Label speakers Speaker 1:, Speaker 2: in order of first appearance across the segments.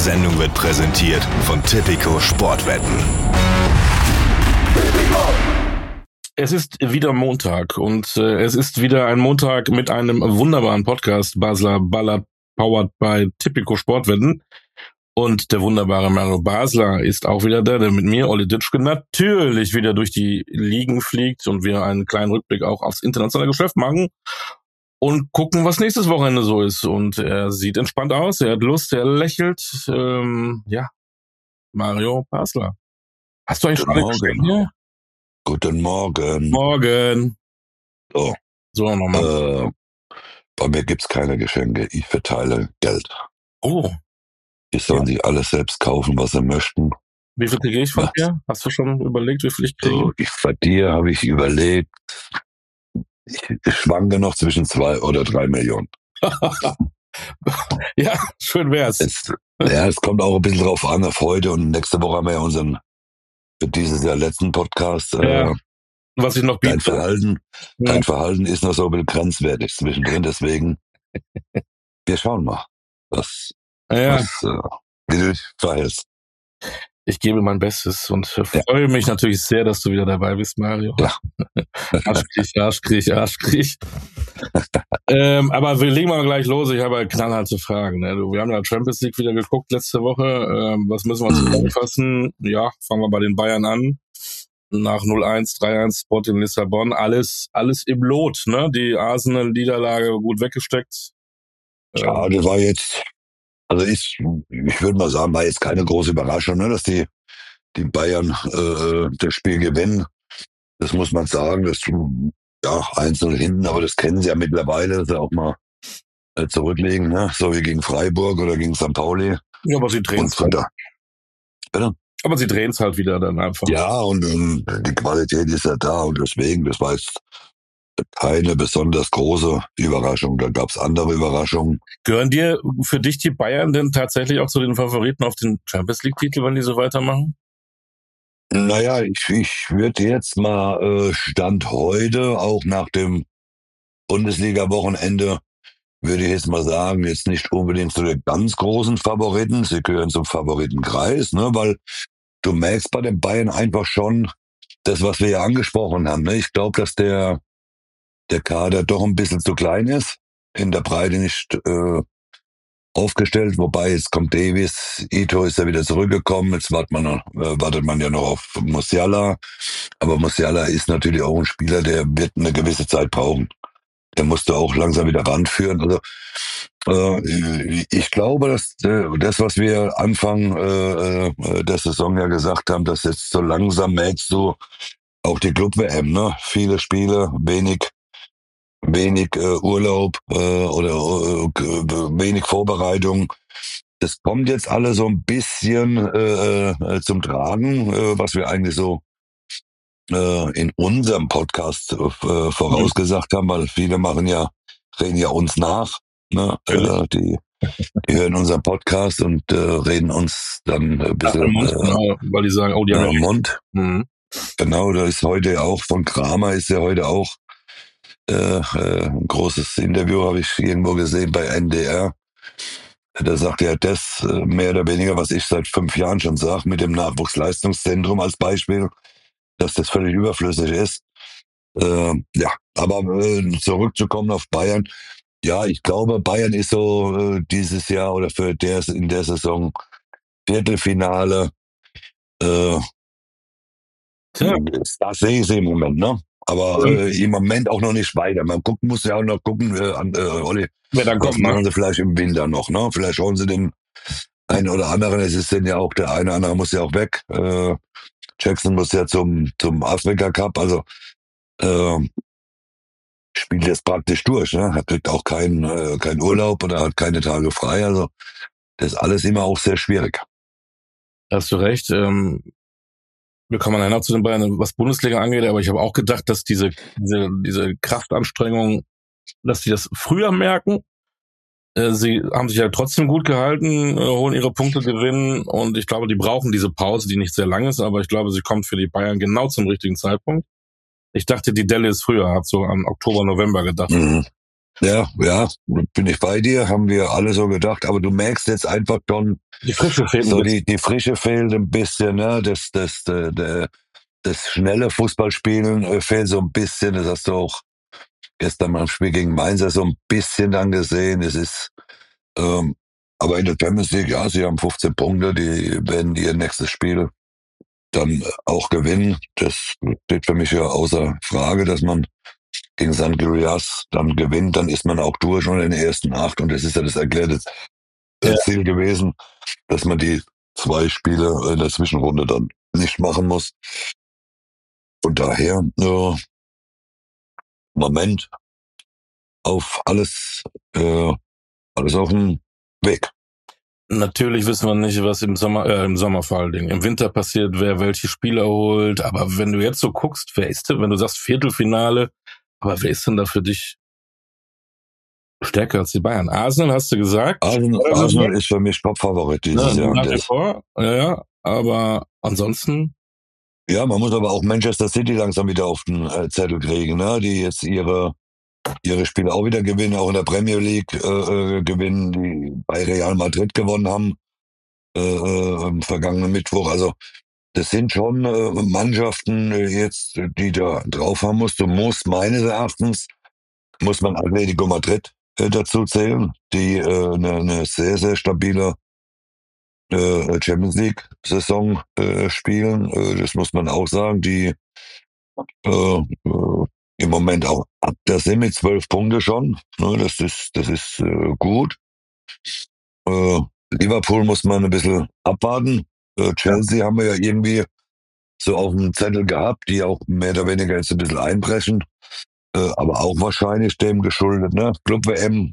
Speaker 1: Sendung wird präsentiert von Tipico Sportwetten.
Speaker 2: Es ist wieder Montag und es ist wieder ein Montag mit einem wunderbaren Podcast. Basler ballert, powered by Tipico Sportwetten. Und der wunderbare Mario Basler ist auch wieder da, der mit mir, Olli Ditschke, natürlich wieder durch die Ligen fliegt und wir einen kleinen Rückblick auch aufs internationale Geschäft machen und gucken, was nächstes Wochenende so ist. Und er sieht entspannt aus, er hat Lust, er lächelt. Mario Basler. Hast du eigentlich schon alle Geschenke?
Speaker 3: Guten Morgen.
Speaker 2: Morgen.
Speaker 3: So
Speaker 2: nochmal.
Speaker 3: Bei mir gibt's keine Geschenke, ich verteile Geld.
Speaker 2: Oh.
Speaker 3: Die sollen sich alles selbst kaufen, was sie möchten.
Speaker 2: Wie viel kriege ich von dir? Hast du schon überlegt, wie viel ich kriege?
Speaker 3: Bei dir habe ich überlegt, ich schwanke noch zwischen 2 oder 3 Millionen.
Speaker 2: Ja, schön wär's.
Speaker 3: Es kommt auch ein bisschen drauf an, auf heute und nächste Woche haben wir ja unseren, für dieses Jahr letzten Podcast.
Speaker 2: Was ich noch biete.
Speaker 3: Dein Verhalten ist noch so ein bisschen grenzwertig zwischendrin, deswegen wir schauen mal, wie du dich verhältst.
Speaker 2: Ich gebe mein Bestes und freue mich natürlich sehr, dass du wieder dabei bist, Mario.
Speaker 3: Ja.
Speaker 2: Arschkriech. Aber wir legen mal gleich los. Ich habe knallharte Fragen. Ne? Wir haben ja Champions League wieder geguckt letzte Woche. Was müssen wir zusammenfassen? Ja, fangen wir bei den Bayern an. Nach 0-1, 3-1 Sporting Lissabon. Alles im Lot. Ne? Die Arsenal-Niederlage gut weggesteckt.
Speaker 3: Ja, das war jetzt... Also ich würde mal sagen, war jetzt keine große Überraschung, ne, dass die Bayern das Spiel gewinnen. Das muss man sagen. Das 1-0 hinten, aber das kennen sie ja mittlerweile, dass sie auch mal zurücklegen, ne? So wie gegen Freiburg oder gegen St. Pauli.
Speaker 2: Ja, aber sie drehen es halt. Bitte? Aber sie drehen es halt wieder dann einfach.
Speaker 3: Ja, und die Qualität ist ja da und deswegen, das war jetzt keine besonders große Überraschung. Da gab es andere Überraschungen.
Speaker 2: Gehören dir für dich die Bayern denn tatsächlich auch zu den Favoriten auf den Champions League-Titel, wenn die so weitermachen?
Speaker 3: Naja, ich würde jetzt mal Stand heute, auch nach dem Bundesliga-Wochenende, würde ich jetzt mal sagen, jetzt nicht unbedingt zu den ganz großen Favoriten. Sie gehören zum Favoritenkreis, ne, weil du merkst bei den Bayern einfach schon das, was wir ja angesprochen haben. Ne? Ich glaube, dass der Kader doch ein bisschen zu klein ist, in der Breite nicht aufgestellt, wobei jetzt kommt Davies, Ito ist ja wieder zurückgekommen, jetzt wartet man ja noch auf Musiala, aber Musiala ist natürlich auch ein Spieler, der wird eine gewisse Zeit brauchen. Der musste auch langsam wieder ranführen. Also ich glaube, dass das, was wir Anfang der Saison ja gesagt haben, dass jetzt so langsam merkst du auch die Club-WM, ne? Viele Spiele, wenig Urlaub oder wenig Vorbereitung. Das kommt jetzt alle so ein bisschen zum Tragen, was wir eigentlich so in unserem Podcast vorausgesagt haben, weil viele reden ja uns nach. Ne? Die hören unseren Podcast und reden uns dann ein bisschen
Speaker 2: weil die sagen, die haben
Speaker 3: Mund. Mhm. Genau, da ist heute auch von Kramer ist ja heute auch ein großes Interview habe ich irgendwo gesehen bei NDR. Da sagt er das mehr oder weniger, was ich seit 5 Jahren schon sage, mit dem Nachwuchsleistungszentrum als Beispiel, dass das völlig überflüssig ist. Aber zurückzukommen auf Bayern. Ja, ich glaube, Bayern ist so dieses Jahr oder in der Saison Viertelfinale. Das sehe ich im Moment, ne? Aber im Moment auch noch nicht weiter. Man muss ja auch noch gucken, Olli, was machen sie vielleicht im Winter noch, ne? Vielleicht holen sie den einen oder anderen. Es ist denn ja auch, der eine oder andere muss ja auch weg. Jackson muss ja zum Afrika Cup, also spielt jetzt praktisch durch, ne? Er kriegt auch keinen Urlaub oder hat keine Tage frei. Also das ist alles immer auch sehr schwierig.
Speaker 2: Hast du recht. Wir kommen dann noch zu den Bayern, was Bundesliga angeht, aber ich habe auch gedacht, dass diese Kraftanstrengung, dass die das früher merken. Sie haben sich ja trotzdem gut gehalten, holen ihre Punkte, gewinnen und ich glaube, die brauchen diese Pause, die nicht sehr lang ist, aber ich glaube, sie kommt für die Bayern genau zum richtigen Zeitpunkt. Ich dachte, die Delle ist früher, habe so an Oktober, November gedacht.
Speaker 3: Ja, bin ich bei dir, haben wir alle so gedacht, aber du merkst jetzt einfach schon,
Speaker 2: Die Frische fehlt ein
Speaker 3: so
Speaker 2: bisschen.
Speaker 3: die Frische fehlt ein bisschen, ne? Das schnelle Fußballspielen fehlt so ein bisschen, das hast du auch gestern beim Spiel gegen Mainz ja so ein bisschen dann gesehen. Es ist, ähm, aber in der Champions League, ja, sie haben 15 Punkte, die werden ihr nächstes Spiel dann auch gewinnen. Das steht für mich ja außer Frage, dass man gegen St. Girias dann gewinnt, dann ist man auch durch und in den ersten 8 und das ist ja das erklärte
Speaker 2: Ja.
Speaker 3: Ziel gewesen, dass man die 2 Spiele in der Zwischenrunde dann nicht machen muss. Von daher, Moment auf alles auf dem Weg.
Speaker 2: Natürlich wissen wir nicht, was im Sommer vor allen Dingen, im Winter passiert, wer welche Spiele holt. Aber wenn du jetzt so guckst, wer ist denn, wenn du sagst Viertelfinale, aber wer ist denn da für dich stärker als die Bayern? Arsenal hast du gesagt.
Speaker 3: Arsenal ist für mich Top-Favorit dieses Jahr.
Speaker 2: Nach wie vor, ja, aber ansonsten.
Speaker 3: Ja, man muss aber auch Manchester City langsam wieder auf den Zettel kriegen, ne? Die jetzt ihre Spiele auch wieder gewinnen, auch in der Premier League gewinnen, die bei Real Madrid gewonnen haben am vergangenen Mittwoch. Also das sind schon Mannschaften jetzt, die da drauf haben musst. Du musst meines Erachtens, muss man Atletico Madrid dazu zählen, die eine sehr, sehr stabile Champions League Saison spielen. Das muss man auch sagen, die im Moment auch ab der sind mit 12 Punkte schon. Ne, das ist gut. Äh, Liverpool muss man ein bisschen abwarten.
Speaker 2: Ja.
Speaker 3: Chelsea haben wir ja irgendwie so auf dem Zettel gehabt, die auch mehr oder weniger jetzt ein bisschen einbrechen. Aber auch wahrscheinlich dem geschuldet, ne? Club-WM,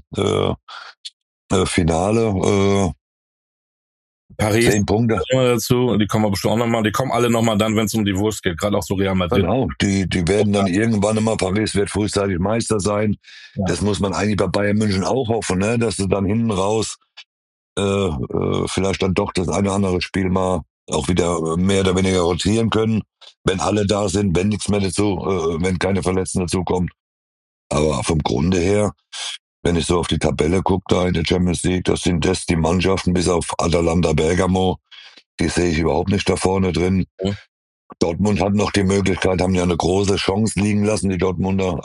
Speaker 3: Finale,
Speaker 2: Paris
Speaker 3: 10 Punkte.
Speaker 2: immer dazu, die kommen aber bestimmt auch nochmal, die kommen alle nochmal dann, wenn es um die Wurst geht, gerade auch so Real Madrid.
Speaker 3: Genau, die werden dann irgendwann immer, Paris wird frühzeitig Meister sein.
Speaker 2: Ja.
Speaker 3: Das muss man eigentlich bei Bayern München auch hoffen, ne? Dass sie dann hinten raus vielleicht dann doch das eine oder andere Spiel mal auch wieder mehr oder weniger rotieren können, wenn alle da sind, wenn nichts mehr dazu, wenn keine Verletzten dazukommen. Aber vom Grunde her, wenn ich so auf die Tabelle gucke da in der Champions League, das sind das die Mannschaften bis auf Atalanta Bergamo, die sehe ich überhaupt nicht da vorne drin.
Speaker 2: Ja.
Speaker 3: Dortmund hat noch die Möglichkeit, haben ja eine große Chance liegen lassen, die Dortmunder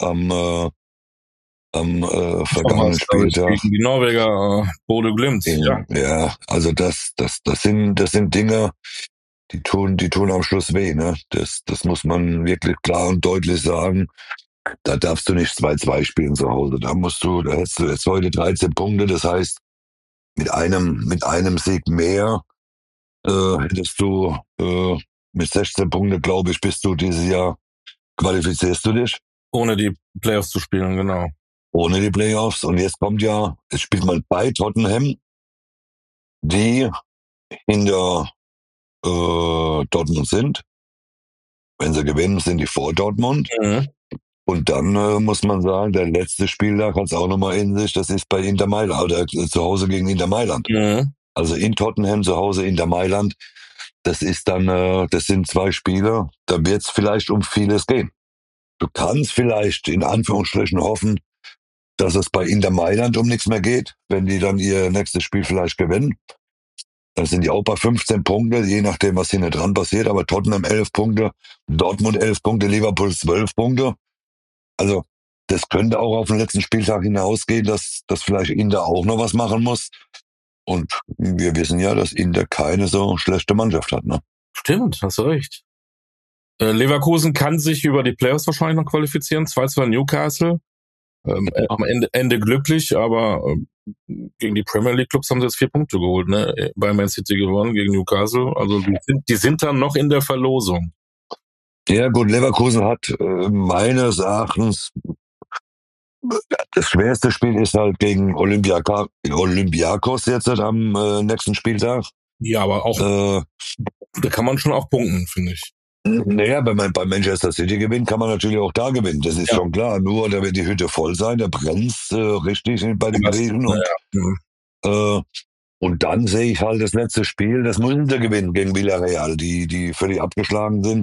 Speaker 3: am vergangenen Spieltag.
Speaker 2: Gegen die Norweger, Bodø Glimt. Ja.
Speaker 3: Ja, also das sind Dinge, die tun am Schluss weh, ne? Das muss man wirklich klar und deutlich sagen. Da darfst du nicht 2-2 spielen zu Hause. Da hättest du jetzt heute 13 Punkte, das heißt, mit einem Sieg mehr hättest du mit 16 Punkte, glaube ich, bist du dieses Jahr, qualifizierst du dich
Speaker 2: Ohne die Playoffs zu spielen, genau.
Speaker 3: ohne die Playoffs. Und jetzt spielt man bei Tottenham, die hinter Dortmund sind. Wenn sie gewinnen, sind die vor Dortmund.
Speaker 2: Mhm.
Speaker 3: Und dann muss man sagen, der letzte Spieltag hat es auch nochmal in sich, das ist bei Inter Mailand, oder zu Hause gegen Inter Mailand.
Speaker 2: Mhm.
Speaker 3: Also in Tottenham, zu Hause Inter Mailand. Das ist dann, das sind 2 Spiele, da wird es vielleicht um vieles gehen. Du kannst vielleicht in Anführungsstrichen hoffen, dass es bei Inter Mailand um nichts mehr geht, wenn die dann ihr nächstes Spiel vielleicht gewinnen. Dann sind die auch bei 15 Punkte, je nachdem, was hinten dran passiert. Aber Tottenham 11 Punkte, Dortmund 11 Punkte, Liverpool 12 Punkte. Also das könnte auch auf den letzten Spieltag hinausgehen, dass vielleicht Inter auch noch was machen muss. Und wir wissen ja, dass Inter keine so schlechte Mannschaft hat. Ne?
Speaker 2: Stimmt, hast du recht. Leverkusen kann sich über die Playoffs wahrscheinlich noch qualifizieren. 2-2 Newcastle. Am Ende glücklich, aber gegen die Premier League Clubs haben sie jetzt 4 Punkte geholt, ne? Bei Man City gewonnen gegen Newcastle. Also die sind dann noch in der Verlosung.
Speaker 3: Ja gut, Leverkusen hat meines Erachtens, das schwerste Spiel ist halt gegen Olympiakos jetzt am nächsten Spieltag.
Speaker 2: Ja, aber auch da kann man schon auch punkten, finde ich.
Speaker 3: Naja, wenn man bei Manchester City gewinnt, kann man natürlich auch da gewinnen. Das ist schon klar. Nur da wird die Hütte voll sein, da brennt's richtig bei den Griechen. Und dann sehe ich halt das letzte Spiel, das müssen sie gewinnen gegen Villarreal, die völlig abgeschlagen sind.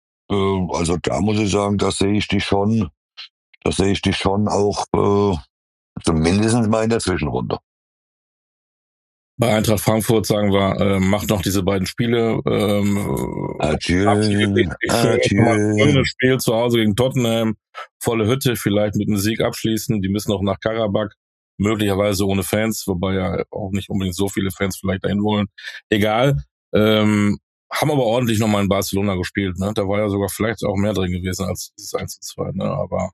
Speaker 3: Also da muss ich sagen, das sehe ich die schon auch zumindest mal in der Zwischenrunde.
Speaker 2: Bei Eintracht Frankfurt sagen wir, macht noch diese beiden Spiele.
Speaker 3: Adieu,
Speaker 2: Ein
Speaker 3: adieu.
Speaker 2: Spiel zu Hause gegen Tottenham, volle Hütte, vielleicht mit einem Sieg abschließen. Die müssen auch nach Karabakh, möglicherweise ohne Fans, wobei ja auch nicht unbedingt so viele Fans vielleicht dahin wollen. Egal. Haben aber ordentlich nochmal in Barcelona gespielt. Ne? Da war ja sogar vielleicht auch mehr drin gewesen als dieses 1:2. Ne? Aber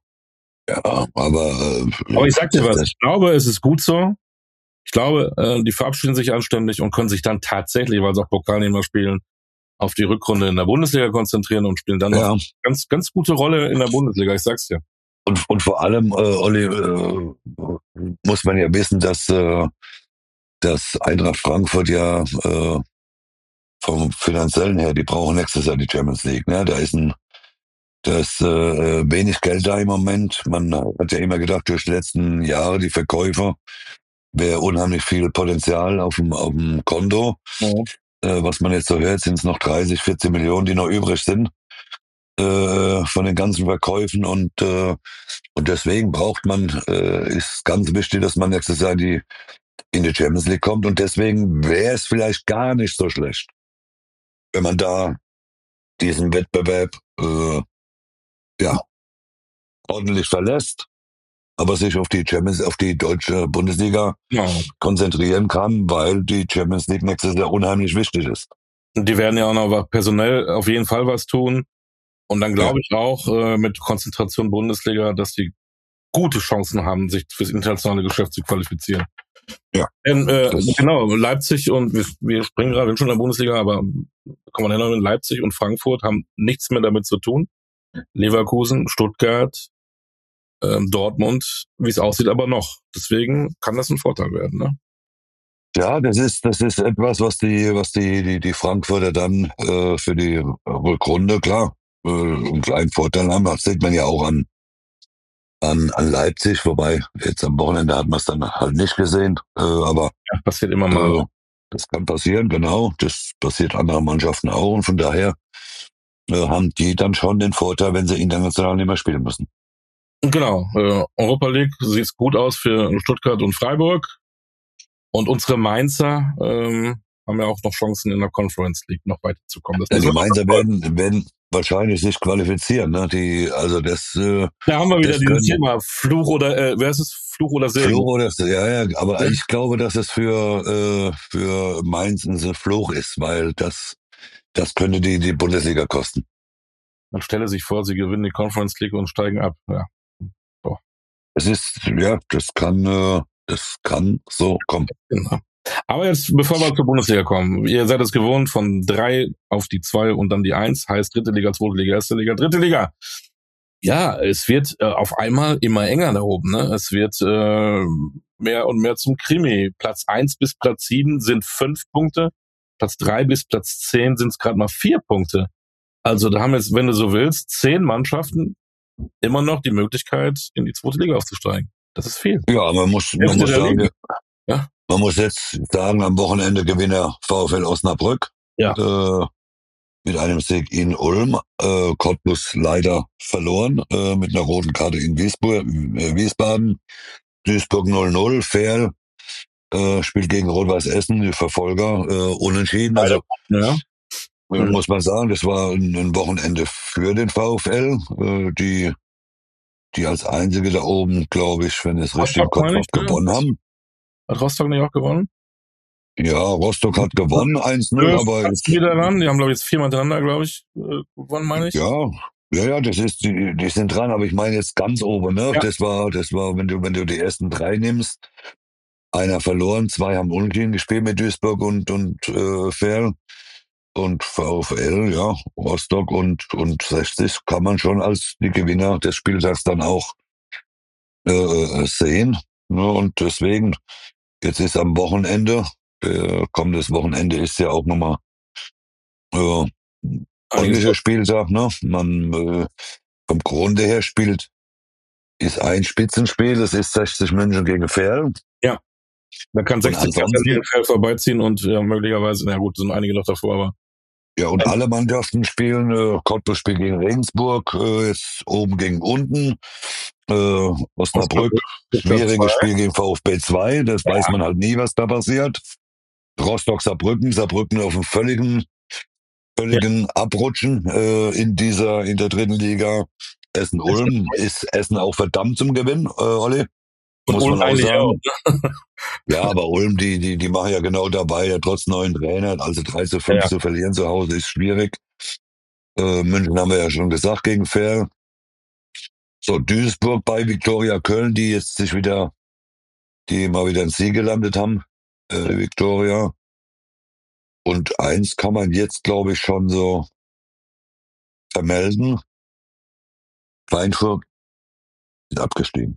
Speaker 2: ich sag dir was, ich glaube, es ist gut so. Ich glaube, die verabschieden sich anständig und können sich dann tatsächlich, weil sie auch Pokalnehmer spielen, auf die Rückrunde in der Bundesliga konzentrieren und spielen dann noch eine ganz, ganz gute Rolle in der Bundesliga, ich sag's dir.
Speaker 3: Und vor allem, Olli, muss man ja wissen, dass Eintracht Frankfurt ja vom Finanziellen her, die brauchen nächstes Jahr die Champions League. Ne? Da ist wenig Geld da im Moment. Man hat ja immer gedacht, durch die letzten Jahre, die Verkäufer, wäre unheimlich viel Potenzial auf dem Konto. Ja. Was man jetzt so hört, sind es noch 30, 40 Millionen, die noch übrig sind von den ganzen Verkäufen. Und deswegen braucht man, ist ganz wichtig, dass man nächstes Jahr in die Champions League kommt. Und deswegen wäre es vielleicht gar nicht so schlecht, wenn man da diesen Wettbewerb ordentlich verlässt, aber sich auf die deutsche Bundesliga konzentrieren kann, weil die Champions League nächstes Jahr unheimlich wichtig ist.
Speaker 2: Und die werden ja auch noch personell auf jeden Fall was tun. Und dann glaube ich auch mit Konzentration Bundesliga, dass die gute Chancen haben, sich fürs internationale Geschäft zu qualifizieren.
Speaker 3: Ja.
Speaker 2: Genau, Leipzig und wir springen gerade schon in der Bundesliga, aber kommen wir hin, Leipzig und Frankfurt haben nichts mehr damit zu tun. Leverkusen, Stuttgart, Dortmund, wie es aussieht, aber noch. Deswegen kann das ein Vorteil werden, ne?
Speaker 3: Ja, das ist etwas, was die Frankfurter dann für die Rückrunde, klar, einen kleinen Vorteil haben. Das sieht man ja auch an Leipzig, wobei jetzt am Wochenende hat man es dann halt nicht gesehen. Aber
Speaker 2: ja, passiert immer mal.
Speaker 3: Das kann passieren, genau. Das passiert anderen Mannschaften auch. Und von daher haben die dann schon den Vorteil, wenn sie international nicht mehr spielen müssen.
Speaker 2: Genau. Europa League sieht gut aus für Stuttgart und Freiburg. Und unsere Mainzer haben ja auch noch Chancen in der Conference League noch weiterzukommen.
Speaker 3: Die Mainzer werden wahrscheinlich sich qualifizieren. Ne?
Speaker 2: Da haben wir wieder dieses Thema Fluch oder wer ist es? Fluch oder Segen?
Speaker 3: Fluch oder aber ja. Ich glaube, dass es für Mainz ein Fluch ist, weil das könnte die Bundesliga kosten.
Speaker 2: Man stelle sich vor, sie gewinnen die Conference League und steigen ab. Ja. So.
Speaker 3: Das kann so kommen.
Speaker 2: Genau. Aber jetzt, bevor wir zur Bundesliga kommen, ihr seid es gewohnt, von 3 auf die 2 und dann die 1, heißt 3. Liga, 2. Liga, 1. Liga, 3. Liga. Ja, es wird auf einmal immer enger da oben. Ne? Es wird mehr und mehr zum Krimi. Platz 1 bis Platz 7 sind 5 Punkte. Platz 3 bis Platz 10 sind es gerade mal 4 Punkte. Also da haben jetzt, wenn du so willst, 10 Mannschaften immer noch die Möglichkeit, in die 2. Liga aufzusteigen. Das ist viel.
Speaker 3: Ja, man muss sagen, man muss jetzt sagen, am Wochenende Gewinner VfL Osnabrück.
Speaker 2: Ja.
Speaker 3: Mit einem Sieg in Ulm. Cottbus leider verloren mit einer roten Karte in Wiesbaden. Duisburg 0-0. Ferl spielt gegen Rot-Weiß Essen, die Verfolger, unentschieden. Also muss man sagen, das war ein Wochenende für den VfL, die als einzige da oben, glaube ich, wenn es richtig im Kopf habe, gewonnen haben.
Speaker 2: Hat Rostock nicht auch gewonnen?
Speaker 3: Ja, Rostock hat gewonnen, 1-0, aber
Speaker 2: jetzt wieder ran. Die haben, glaube ich, jetzt 4-mal hintereinander, glaube ich, gewonnen, meine ich.
Speaker 3: Ja, das ist, die sind dran, aber ich meine jetzt ganz oben, ne? Ja. Das war, wenn du die ersten 3 nimmst, einer verloren, 2 haben unentschieden gespielt mit Duisburg und Ferl. Und VfL, ja, Rostock und 60 kann man schon als die Gewinner des Spieltags dann auch sehen. Ne? Und deswegen, jetzt ist am Wochenende, kommendes Wochenende ist ja auch nochmal ordentlicher Spieltag. Ne? Man vom Grunde her ist ein Spitzenspiel, das ist 60 München gegen Ferl.
Speaker 2: Ja, da kann 60 gegen Ferl vorbeiziehen und möglicherweise, na gut, sind einige noch davor, aber
Speaker 3: ja, und alle Mannschaften spielen, Cottbus spielt gegen Regensburg, jetzt oben gegen unten. Osnabrück, schwieriges Spiel gegen VfB 2, das weiß man halt nie, was da passiert. Rostock, Saarbrücken auf einem völligen Abrutschen in der dritten Liga. Essen-Ulm ist Essen auch verdammt zum Gewinn, Olli.
Speaker 2: Und
Speaker 3: Muss
Speaker 2: Ulm
Speaker 3: man auch
Speaker 2: eigentlich
Speaker 3: sagen.
Speaker 2: auch.
Speaker 3: Ja, aber Ulm, die machen ja genau dabei, ja, trotz neuen Trainer, also 3-5 zu verlieren zu Hause ist schwierig. München haben wir ja schon gesagt gegen Fair. So, Duisburg bei Viktoria Köln, die mal wieder einen Sieg gelandet haben, Viktoria. Und eins kann man jetzt, glaube ich, schon so vermelden. Schweinfurt ist abgestiegen.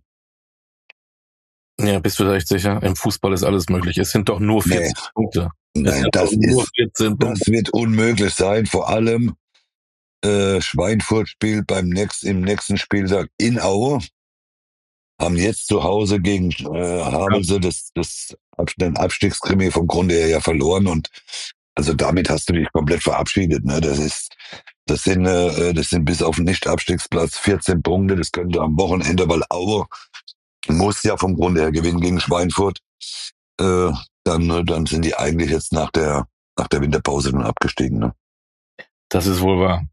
Speaker 2: Ja, bist du da echt sicher? Im Fußball ist alles möglich. Es sind doch nur 14 Punkte.
Speaker 3: Nein, das wird unmöglich sein. Vor allem Schweinfurt spielt im nächsten Spieltag in Aue. Haben jetzt zu Hause gegen Havelse den Abstiegskrimi vom Grunde her ja verloren. Und also damit hast du dich komplett verabschiedet. Ne? Das sind bis auf den Nicht-Abstiegsplatz 14 Punkte. Das könnte am Wochenende, weil Aue muss ja vom Grunde her gewinnen gegen Schweinfurt. Dann sind die eigentlich jetzt nach der Winterpause dann abgestiegen. Ne?
Speaker 2: Das ist wohl wahr.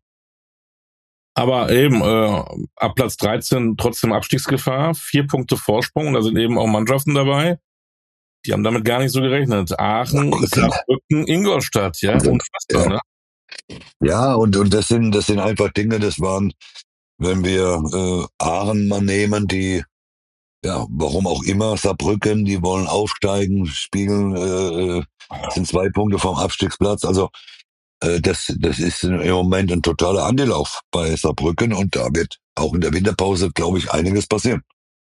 Speaker 2: Aber eben ab Platz 13 trotzdem Abstiegsgefahr, 4 Punkte Vorsprung. Und da sind eben auch Mannschaften dabei, die haben damit gar nicht so gerechnet. Aachen, Saarbrücken, Ingolstadt, ja, unfassbar, ne?
Speaker 3: Ja, und das sind einfach Dinge, das waren, wenn wir Aachen mal nehmen, die, ja, warum auch immer, Saarbrücken, die wollen aufsteigen, spielen, sind 2 Punkte vom Abstiegsplatz. Also das ist im Moment ein totaler Anlauf bei Saarbrücken und da wird auch in der Winterpause, glaube ich, einiges passieren.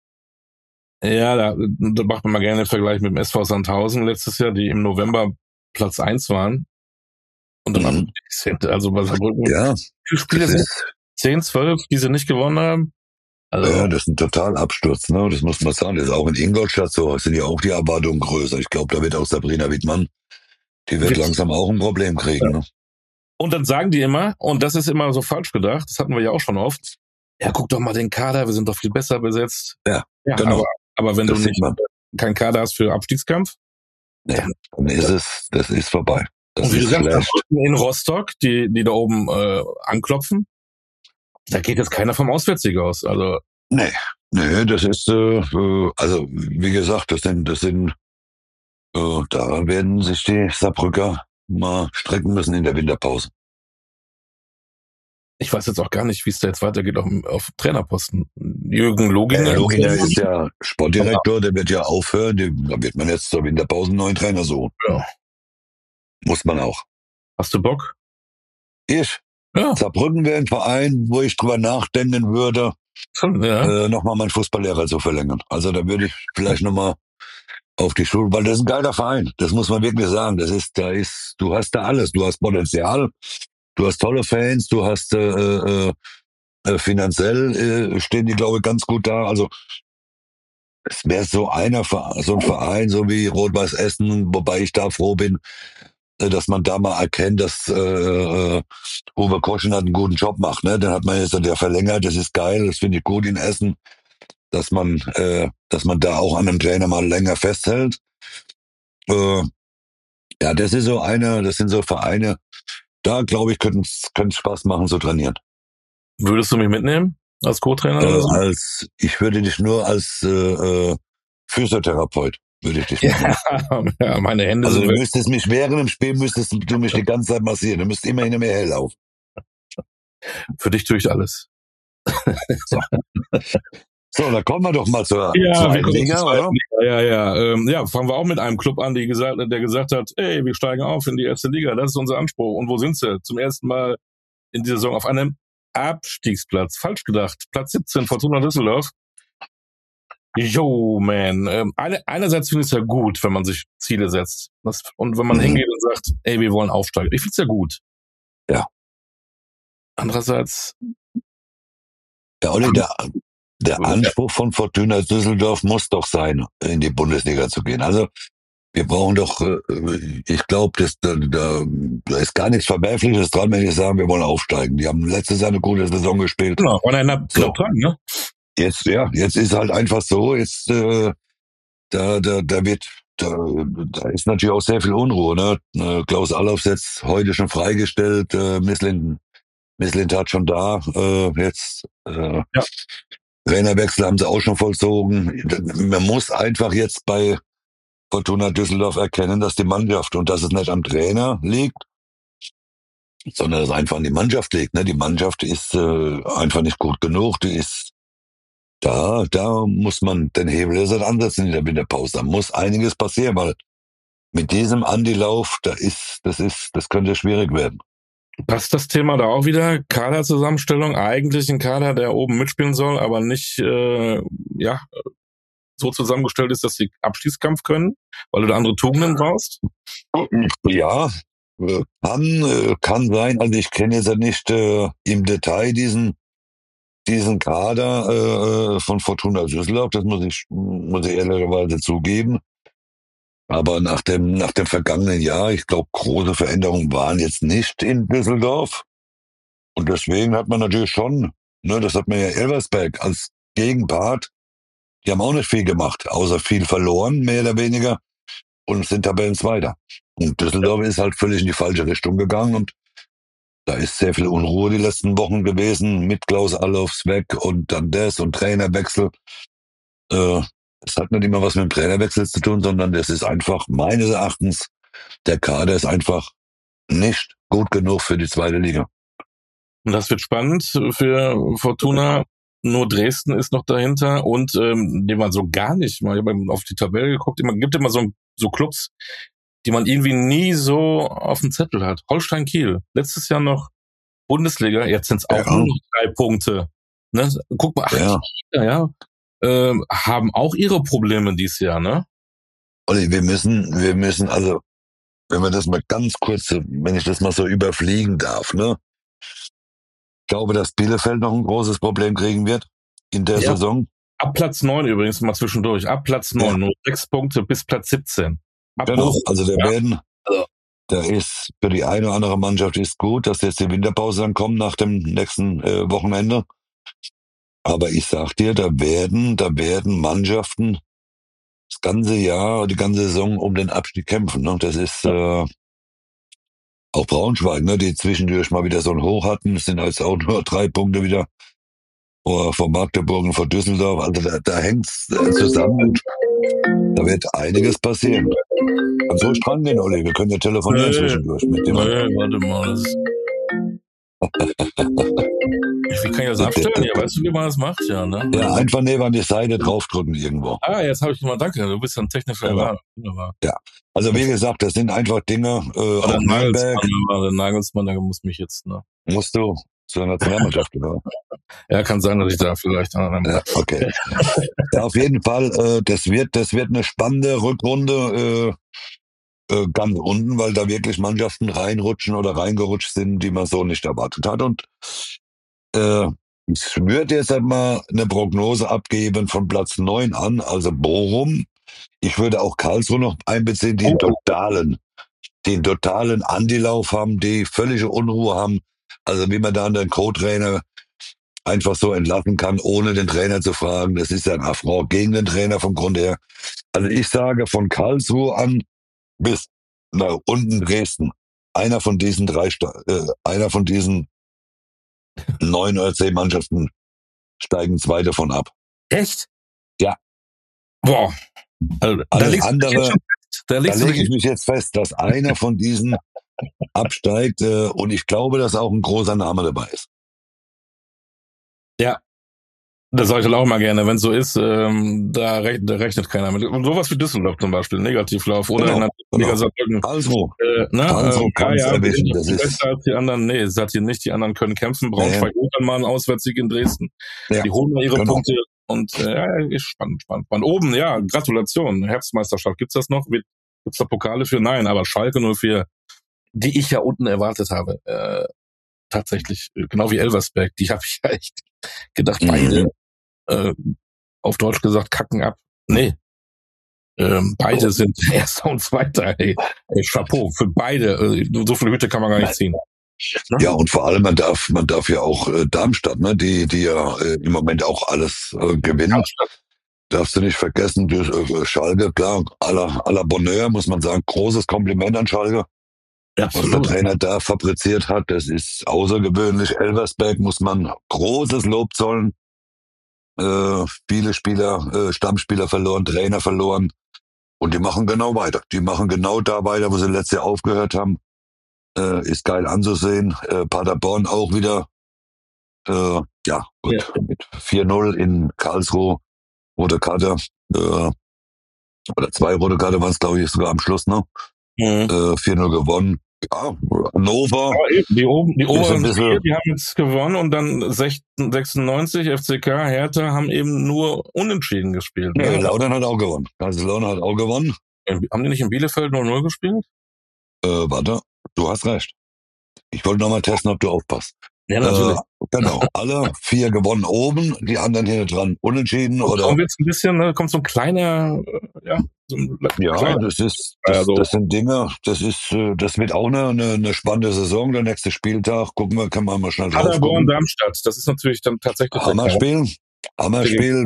Speaker 2: Ja, da macht man mal gerne den Vergleich mit dem SV Sandhausen letztes Jahr, die im November Platz 1 waren und dann abgestiegen sind. Also bei Saarbrücken,
Speaker 3: ja,
Speaker 2: wie viele Spiele sind 10, 12, die sie nicht gewonnen haben? Also,
Speaker 3: ja, das ist ein Totalabsturz, ne? Das muss man sagen. Das ist auch in Ingolstadt so, sind ja auch die Erwartungen größer. Ich glaube, da wird auch Sabrina Wittmann, die wird langsam auch ein Problem kriegen. Ne?
Speaker 2: Und dann sagen die immer, und das ist immer so falsch gedacht, das hatten wir ja auch schon oft, ja, guck doch mal den Kader, wir sind doch viel besser besetzt.
Speaker 3: Ja, genau.
Speaker 2: Aber wenn du nicht keinen Kader hast für Abstiegskampf,
Speaker 3: dann ist das ist vorbei. Das
Speaker 2: und wie
Speaker 3: ist
Speaker 2: gesagt, in Rostock, die da oben anklopfen, da geht jetzt keiner vom Auswärtssieg aus. Also
Speaker 3: nee, das ist also wie gesagt, da werden sich die Saarbrücker mal strecken müssen in der Winterpause.
Speaker 2: Ich weiß jetzt auch gar nicht, wie es da jetzt weitergeht auf Trainerposten. Jürgen Loginger.
Speaker 3: Loginger ist ja Sportdirektor, der wird ja aufhören. Da wird man jetzt zur Winterpause einen neuen Trainer suchen.
Speaker 2: Ja.
Speaker 3: Muss man auch.
Speaker 2: Hast du Bock?
Speaker 3: Ich?
Speaker 2: Ja.
Speaker 3: Saarbrücken wäre ein Verein, wo ich drüber nachdenken würde, nochmal meinen Fußballlehrer zu verlängern. Also da würde ich vielleicht nochmal auf die Schule, weil das ist ein geiler Verein. Das muss man wirklich sagen. Du hast da alles. Du hast Potenzial. Du hast tolle Fans, du hast finanziell stehen die, glaube ich, ganz gut da. Also es wäre so ein Verein, so wie Rot-Weiß Essen, wobei ich da froh bin, dass man da mal erkennt, dass Uwe Koschen einen guten Job macht. Ne? Den hat man jetzt ja verlängert, das ist geil, das finde ich gut in Essen, dass man da auch an einem Trainer mal länger festhält. Ja, das sind so Vereine, da glaube ich, könnte es Spaß machen zu trainieren.
Speaker 2: Würdest du mich mitnehmen als Co-Trainer?
Speaker 3: Ich würde dich nur als Physiotherapeut würde ich dich mitnehmen.
Speaker 2: Ja, meine Hände
Speaker 3: also
Speaker 2: sind
Speaker 3: du müsstest mich während dem Spiel du mich die ganze Zeit massieren. Du müsstest immer hinter mir herlaufen.
Speaker 2: Für dich tue ich alles.
Speaker 3: So, da kommen wir doch mal zur zweiten Liga, oder?
Speaker 2: Ja, fangen wir auch mit einem Club an, der gesagt hat, ey, wir steigen auf in die erste Liga, das ist unser Anspruch. Und wo sind sie? Zum ersten Mal in dieser Saison auf einem Abstiegsplatz. Falsch gedacht. Platz 17, Fortuna Düsseldorf. Jo, man. Einerseits finde ich es ja gut, wenn man sich Ziele setzt. Und wenn man hingeht und sagt, ey, wir wollen aufsteigen. Ich finde es ja gut.
Speaker 3: Ja.
Speaker 2: Andererseits.
Speaker 3: Ja, Olli, der Anspruch von Fortuna Düsseldorf muss doch sein, in die Bundesliga zu gehen. Also wir brauchen doch, ich glaube, da ist gar nichts Verwerfliches dran, wenn ich sagen, wir wollen aufsteigen. Die haben letztes Jahr eine gute Saison gespielt.
Speaker 2: Genau, waren knapp dran, ne?
Speaker 3: Jetzt ist halt einfach so, da ist natürlich auch sehr viel Unruhe, ne? Klaus Allofs jetzt heute schon freigestellt, Mislintat schon da,
Speaker 2: Ja.
Speaker 3: Trainerwechsel haben sie auch schon vollzogen. Man muss einfach jetzt bei Fortuna Düsseldorf erkennen, dass die Mannschaft und dass es nicht am Trainer liegt, sondern dass es einfach an die Mannschaft liegt. Ne? Die Mannschaft ist einfach nicht gut genug. Die ist da muss man den Hebel jetzt ansetzen in der Winterpause. Da muss einiges passieren, weil mit diesem Andilauf, das könnte schwierig werden.
Speaker 2: Passt das Thema da auch wieder? Kaderzusammenstellung, eigentlich ein Kader, der oben mitspielen soll, aber nicht so zusammengestellt ist, dass sie Abstiegskampf können, weil du da andere Tugenden brauchst?
Speaker 3: Ja, kann sein. Also ich kenne jetzt ja nicht im Detail diesen Kader von Fortuna Düsseldorf, das muss ich ehrlicherweise zugeben. Aber nach dem vergangenen Jahr, ich glaube, große Veränderungen waren jetzt nicht in Düsseldorf. Und deswegen hat man natürlich schon, ne, das hat man ja Elversberg als Gegenpart, die haben auch nicht viel gemacht, außer viel verloren, mehr oder weniger, und sind Tabellenzweiter. Und Düsseldorf ist halt völlig in die falsche Richtung gegangen und da ist sehr viel Unruhe die letzten Wochen gewesen, mit Klaus Allofs weg und dann das und Trainerwechsel. Es hat nicht immer was mit dem Trainerwechsel zu tun, sondern das ist einfach, meines Erachtens, der Kader ist einfach nicht gut genug für die zweite Liga.
Speaker 2: Und das wird spannend für Fortuna. Nur Dresden ist noch dahinter und den man so gar nicht mal, ich habe auf die Tabelle geguckt, gibt immer so Clubs, die man irgendwie nie so auf dem Zettel hat. Holstein Kiel, letztes Jahr noch Bundesliga, jetzt sind es auch nur noch 3 Punkte. Ne? Guck mal, haben auch ihre Probleme dieses Jahr, ne?
Speaker 3: Olli, wir müssen, also, wenn wir das mal ganz kurz, wenn ich das mal so überfliegen darf, ne? Ich glaube, dass Bielefeld noch ein großes Problem kriegen wird in der Saison.
Speaker 2: Ab Platz 9 übrigens mal zwischendurch. Ab Platz 9, nur 6 Punkte bis Platz 17.
Speaker 3: Genau, also der ist für die eine oder andere Mannschaft ist gut, dass jetzt die Winterpause dann kommt nach dem nächsten Wochenende. Aber ich sag dir, da werden Mannschaften das ganze Jahr, die ganze Saison um den Abstieg kämpfen. Ne? Das ist auch Braunschweig, ne, die zwischendurch mal wieder so ein Hoch hatten. Es sind jetzt auch nur 3 Punkte wieder vor Magdeburg und vor Düsseldorf. Also da hängt's zusammen und da wird einiges passieren. Kannst ruhig dran gehen, Olli. Wir können ja telefonieren zwischendurch mit dem.
Speaker 2: Warte mal. Wie kann ich das abstellen? Ja, weißt du, wie man das macht? Ja, ne?
Speaker 3: Ja, einfach neben die Seite draufdrücken irgendwo.
Speaker 2: Jetzt habe ich mal, danke. Du bist ja ein technischer Erwerber.
Speaker 3: Ja, also wie gesagt, das sind einfach Dinge.
Speaker 2: Der Nagelsmann, der muss mich jetzt, ne?
Speaker 3: Musst du zur Nationalmannschaft, oder?
Speaker 2: Ja, kann sein, dass ich da vielleicht
Speaker 3: ja, okay. Ja, auf jeden Fall, das wird eine spannende Rückrunde ganz unten, weil da wirklich Mannschaften reinrutschen oder reingerutscht sind, die man so nicht erwartet hat. Und ich würde jetzt einmal eine Prognose abgeben von Platz 9 an, also Bochum. Ich würde auch Karlsruhe noch einbeziehen, die den totalen Andilauf haben, die völlige Unruhe haben. Also wie man da einen Co-Trainer einfach so entlassen kann, ohne den Trainer zu fragen. Das ist ja ein Affront gegen den Trainer vom Grund her. Also ich sage von Karlsruhe an bis nach unten Dresden. Einer von diesen 9 oder 10 Mannschaften steigen 2 davon ab.
Speaker 2: Echt?
Speaker 3: Ja.
Speaker 2: Boah.
Speaker 3: Also alles andere, da lege ich mich jetzt fest, dass einer von diesen absteigt und ich glaube, dass auch ein großer Name dabei ist.
Speaker 2: Ja, das sage ich dann auch mal gerne, wenn es so ist, da rechnet keiner mit. Und sowas wie Düsseldorf zum Beispiel, Negativlauf oder in der Liga Saarbrücken.
Speaker 3: Karlsruhe kann es erwischen. Das ist
Speaker 2: besser als die anderen. Nee, es hat hier nicht. Die anderen können kämpfen. Braunschweig holt dann mal einen Auswärtssieg in Dresden. Ja, die holen mal ihre Punkte und ist spannend. Oben, ja, Gratulation. Herbstmeisterschaft, gibt's das noch? Gibt's da Pokale für? Nein, aber Schalke 04, die ich ja unten erwartet habe, tatsächlich, genau wie Elversberg, die habe ich ja echt gedacht, beide auf Deutsch gesagt, kacken ab. Nee. Beide sind Erster und Zweiter. Ey, Chapeau für beide. So viele Hüte kann man gar nicht ziehen. Ne?
Speaker 3: Ja, und vor allem, man darf ja auch Darmstadt, ne, die ja im Moment auch alles gewinnen. Darfst du nicht vergessen, Schalke, klar, à la Bonheur, muss man sagen, großes Kompliment an Schalke.
Speaker 2: Ja,
Speaker 3: Was der
Speaker 2: absolut.
Speaker 3: Trainer da fabriziert hat, das ist außergewöhnlich. Elversberg muss man großes Lob zollen. Viele Spieler, Stammspieler verloren, Trainer verloren. Und die machen genau weiter. Die machen genau da weiter, wo sie letztes Jahr aufgehört haben. Ist geil anzusehen. Paderborn auch wieder. Ja,
Speaker 2: Ja.
Speaker 3: gut, mit 4-0 in Karlsruhe. Rote Karte. Oder 2 rote Karte waren es, glaube ich, sogar am Schluss, ne?
Speaker 2: Mhm.
Speaker 3: 4-0 gewonnen. Ja, Hannover
Speaker 2: Aber eben, die
Speaker 3: ist ein
Speaker 2: oberen
Speaker 3: bisschen.
Speaker 2: vier, die haben jetzt gewonnen und dann 96, FCK, Hertha haben eben nur unentschieden gespielt.
Speaker 3: Nee,
Speaker 2: Ne?
Speaker 3: Lautern hat auch gewonnen. Kaiserslautern hat auch gewonnen.
Speaker 2: Haben die nicht in Bielefeld 0-0 gespielt?
Speaker 3: Warte, du hast recht. Ich wollte noch mal testen, ob du aufpasst.
Speaker 2: Ja,
Speaker 3: Äh,
Speaker 2: natürlich.
Speaker 3: genau, alle 4 gewonnen oben, die anderen hier dran unentschieden
Speaker 2: Und
Speaker 3: oder
Speaker 2: kaum wird's ein bisschen, ne, kommt so ein kleiner, ja, so ein
Speaker 3: ja,
Speaker 2: kleiner, also
Speaker 3: das sind Dinge, das wird auch eine spannende Saison, der nächste Spieltag. Gucken wir, kann man mal schnell drauf
Speaker 2: Paderborn,
Speaker 3: gucken.
Speaker 2: Darmstadt, das ist natürlich dann tatsächlich der
Speaker 3: Hammerspiel,
Speaker 2: Charakter.
Speaker 3: Hammerspiel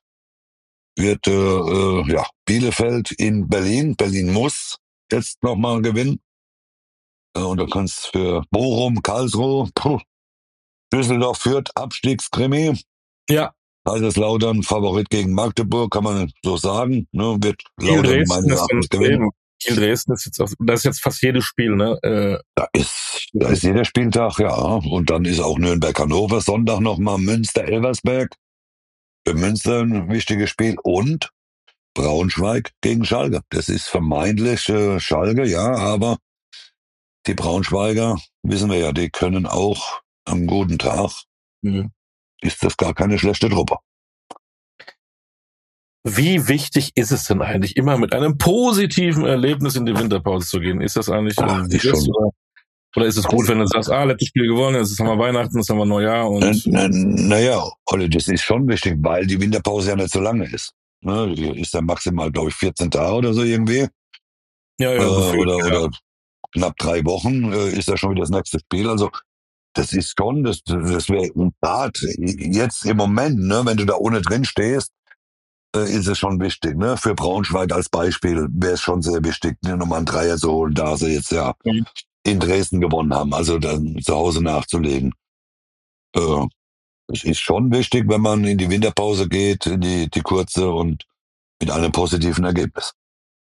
Speaker 3: wird ja Bielefeld in Berlin. Berlin muss jetzt nochmal gewinnen. Und du kannst für Bochum, Karlsruhe, Düsseldorf führt Abstiegskrimi.
Speaker 2: Ja,
Speaker 3: Kaiserslautern Favorit gegen Magdeburg, kann man so sagen. Ne, wird
Speaker 2: Kiel
Speaker 3: Lautern
Speaker 2: Dresden
Speaker 3: meines
Speaker 2: ist dann
Speaker 3: Erachtens gewinnen.
Speaker 2: eben. Kiel Dresden ist jetzt das ist jetzt fast jedes Spiel, ne?
Speaker 3: Da ist jeder Spieltag, ja. Und dann ist auch Nürnberg-Hannover, Sonntag nochmal Münster-Elversberg. Für Münster ein wichtiges Spiel. Und Braunschweig gegen Schalke. Das ist vermeintlich Schalke, ja, aber die Braunschweiger, wissen wir ja, die können auch am guten Tag,
Speaker 2: Mhm.
Speaker 3: ist das gar keine schlechte Truppe.
Speaker 2: Wie wichtig ist es denn eigentlich, immer mit einem positiven Erlebnis in die Winterpause zu gehen? Ist das eigentlich
Speaker 3: Ach, ist
Speaker 2: Witz,
Speaker 3: schon.
Speaker 2: oder ist es gut, wenn du sagst, letztes Spiel gewonnen, jetzt haben wir Weihnachten, jetzt haben wir Neujahr und
Speaker 3: Naja, Olli, das ist schon wichtig, weil die Winterpause ja nicht so lange ist. Ne, die ist ja maximal, glaube ich, 14 Tage oder so irgendwie.
Speaker 2: ja, gefühlt, ja.
Speaker 3: Oder knapp 3 Wochen ist ja schon wieder das nächste Spiel. Also das ist schon, das wäre gerade jetzt im Moment, ne, wenn du da ohne drin stehst, ist es schon wichtig. Ne? Für Braunschweig als Beispiel wäre es schon sehr wichtig, ne, nochmal einen Dreier zu holen, da sie jetzt ja
Speaker 2: Mhm.
Speaker 3: in Dresden gewonnen haben, also dann zu Hause nachzulegen. Äh, Es ist schon wichtig, wenn man in die Winterpause geht, in die kurze und mit einem positiven Ergebnis.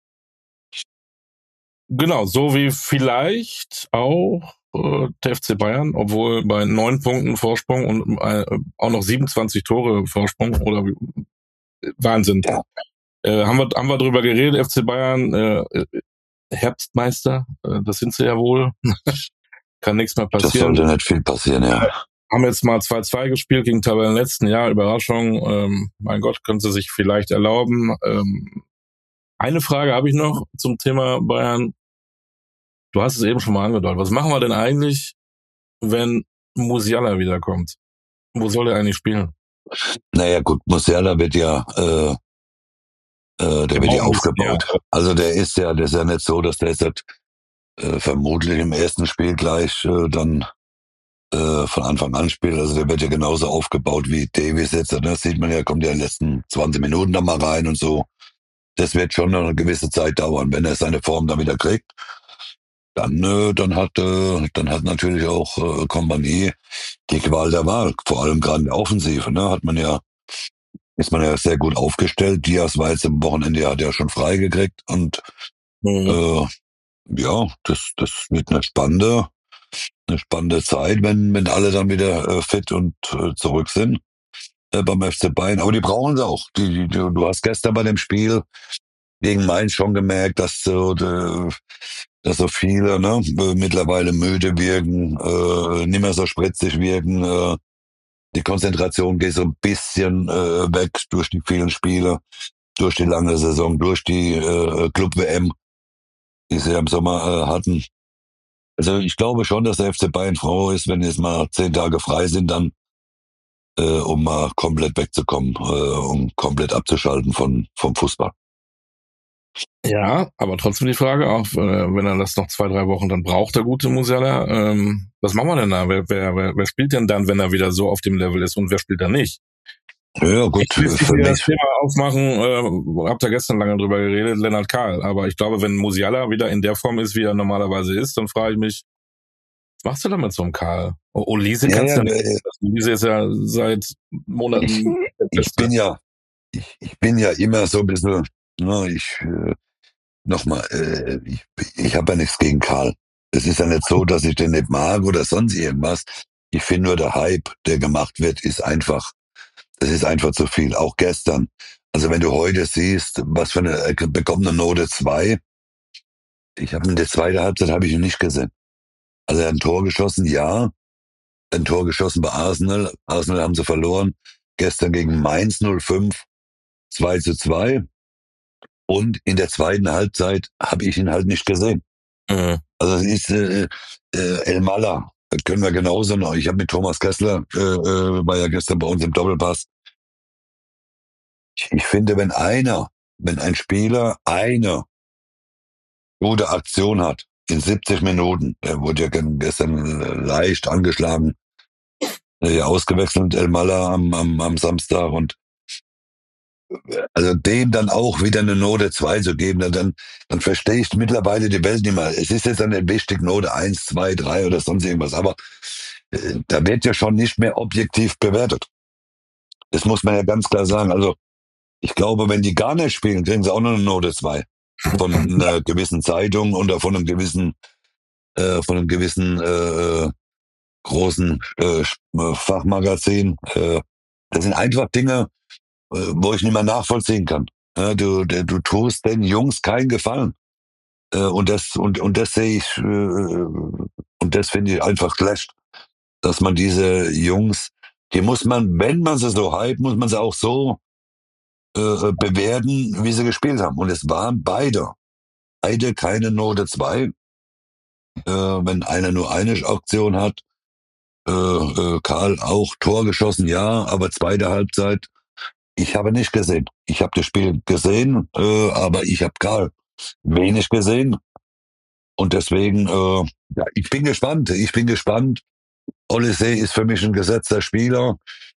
Speaker 2: Genau, so wie vielleicht auch der FC Bayern, obwohl bei 9 Punkten Vorsprung und auch noch 27 Tore Vorsprung oder Wahnsinn.
Speaker 3: Ja.
Speaker 2: Haben wir drüber geredet, FC Bayern, Herbstmeister, das sind sie ja wohl. Kann nichts mehr
Speaker 3: Das
Speaker 2: passieren.
Speaker 3: sollte nicht viel passieren, ja.
Speaker 2: Haben jetzt mal 2-2 gespielt gegen Tabellenletzten, ja, Überraschung. Mein Gott, können sie sich vielleicht erlauben. Eine Frage habe ich noch zum Thema Bayern. Du hast es eben schon mal angedeutet. Was machen wir denn eigentlich, wenn Musiala wiederkommt? Wo soll er eigentlich spielen?
Speaker 3: Naja, gut, Musiala wird ja, der wird ja aufgebaut. Also das ist ja nicht so, dass der jetzt vermutlich im ersten Spiel gleich dann von Anfang an spielt. Also der wird ja genauso aufgebaut wie Davies jetzt. Ne? Das sieht man ja, kommt ja in den letzten 20 Minuten da mal rein und so. Das wird schon noch eine gewisse Zeit dauern. Wenn er seine Form dann wieder kriegt, dann hat natürlich auch Kompanie die Qual der Wahl. Vor allem gerade in der Offensive, ne? Ist man ja sehr gut aufgestellt. Diaz war jetzt am Wochenende, hat ja schon frei gekriegt und ja, das wird eine spannende Zeit, wenn alle dann wieder fit und zurück sind beim FC Bayern. Aber die brauchen sie auch. Du hast gestern bei dem Spiel gegen Mainz schon gemerkt, dass so viele mittlerweile müde wirken, nicht mehr so spritzig wirken. Die Konzentration geht so ein bisschen weg durch die vielen Spiele, durch die lange Saison, durch die Club-WM, die sie im Sommer hatten. Also ich glaube schon, dass der FC Bayern froh ist, wenn jetzt mal 10 Tage frei sind, dann um mal komplett wegzukommen, um komplett abzuschalten vom Fußball.
Speaker 2: Ja, aber trotzdem die Frage, auch wenn er das noch 2, 3 Wochen dann braucht, der gute Musiala, was machen wir denn da? Wer spielt denn dann, wenn er wieder so auf dem Level ist und wer spielt da nicht?
Speaker 3: Ja,
Speaker 2: Ich
Speaker 3: gut,
Speaker 2: will jetzt nicht
Speaker 3: für
Speaker 2: wieder das
Speaker 3: mich.
Speaker 2: Thema aufmachen, habt ihr gestern lange drüber geredet, Lennart Kahl. Aber ich glaube, wenn Musiala wieder in der Form ist, wie er normalerweise ist, dann frage ich mich, was machst du da mit so einem Karl? Olise
Speaker 3: Ja,
Speaker 2: kannst
Speaker 3: ja,
Speaker 2: du ja nicht. Olise ist ja seit
Speaker 3: ich,
Speaker 2: Monaten der
Speaker 3: ich
Speaker 2: Beste.
Speaker 3: bin ja, ich bin ja immer so ein bisschen, nochmal, ich habe ja nichts gegen Karl. Es ist ja nicht so, dass ich den nicht mag oder sonst irgendwas. Ich finde nur, der Hype, der gemacht wird, das ist einfach zu viel. Auch gestern. Also wenn du heute siehst, was für eine, bekommt eine Note 2. Ich habe in der zweiten Halbzeit habe ich ihn nicht gesehen. Also er hat ein Tor geschossen, ja. Ein Tor geschossen bei Arsenal. Arsenal haben sie verloren. Gestern gegen Mainz 05, 2:2. Und in der zweiten Halbzeit habe ich ihn halt nicht gesehen.
Speaker 2: Mhm.
Speaker 3: Also es ist El Mala. Das können wir genauso noch. Ich habe mit Thomas Kessler, war ja gestern bei uns im Doppelpass. Ich finde, wenn ein Spieler eine gute Aktion hat in 70 Minuten, er wurde ja gestern leicht angeschlagen, ja ausgewechselt, El Mala am Samstag und also dem dann auch wieder eine Note 2 zu geben, dann verstehe ich mittlerweile die Welt nicht mehr. Es ist jetzt dann nicht wichtig, Note 1, 2, 3 oder sonst irgendwas, aber da wird ja schon nicht mehr objektiv bewertet. Das muss man ja ganz klar sagen. Also ich glaube, wenn die gar nicht spielen, kriegen sie auch noch eine Note 2 von einer gewissen Zeitung oder von einem gewissen großen Fachmagazin. Das sind einfach Dinge, wo ich nicht mehr nachvollziehen kann. Ja, du tust den Jungs keinen Gefallen. Und das sehe ich, und das finde ich einfach schlecht, dass man diese Jungs, die muss man, wenn man sie so hype, muss man sie auch so bewerten, wie sie gespielt haben. Und es waren beide keine Note 2. Wenn einer nur eine Aktion hat, Karl auch Tor geschossen, ja, aber zweite Halbzeit, ich habe nicht gesehen. Ich habe das Spiel gesehen, aber ich habe Karl wenig gesehen. Und deswegen, ja, ich bin gespannt. Ich bin gespannt. Olise ist für mich ein gesetzter Spieler.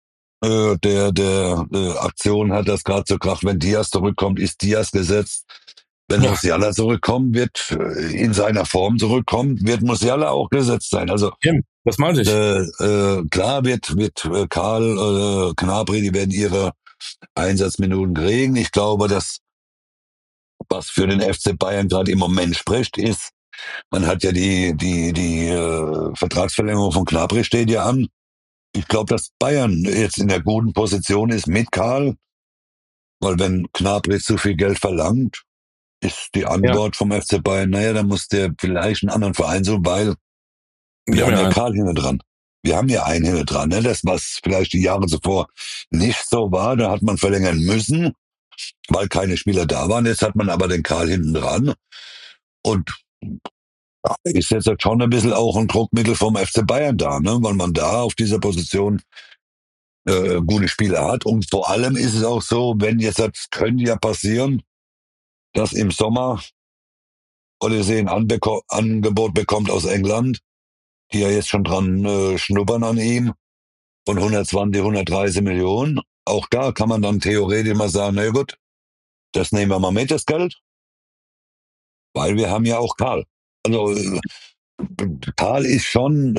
Speaker 3: Der Aktion hat das gerade so kracht. Wenn Diaz zurückkommt, ist Diaz gesetzt. Wenn
Speaker 2: Ja,
Speaker 3: Musiala zurückkommt, in seiner Form zurückkommt, wird Musiala auch gesetzt sein. Also
Speaker 2: Kim, das meinte ich.
Speaker 3: klar wird Karl, Gnabry, die werden ihre Einsatzminuten kriegen. Ich glaube, dass was für den FC Bayern gerade im Moment spricht, ist, man hat ja die Vertragsverlängerung von Gnabry steht ja an. Ich glaube, dass Bayern jetzt in der guten Position ist mit Karl, weil wenn Gnabry zu viel Geld verlangt, ist die
Speaker 2: Ja,
Speaker 3: Antwort vom FC Bayern, naja, dann muss der vielleicht einen anderen Verein suchen, weil
Speaker 2: wir
Speaker 3: wir
Speaker 2: haben
Speaker 3: haben
Speaker 2: ja
Speaker 3: ja
Speaker 2: einen.
Speaker 3: Karl hinten dran. Wir haben ja einen hinten dran. Ne? Das, was vielleicht die Jahre zuvor nicht so war, da hat man verlängern müssen, weil keine Spieler da waren. Jetzt hat man aber den Karl hinten dran. Und ist jetzt schon ein bisschen auch ein Druckmittel vom FC Bayern da, ne? Weil man da auf dieser Position gute Spieler hat. Und vor allem ist es auch so, wenn jetzt, das könnte ja passieren, dass im Sommer Olise ein Angebot bekommt aus England, die ja jetzt schon dran schnuppern an ihm, von 120, 130 Millionen. Auch da kann man dann theoretisch mal sagen, na gut, das nehmen wir mal mit, das Geld, weil wir haben ja auch Karl. Also Karl ist schon,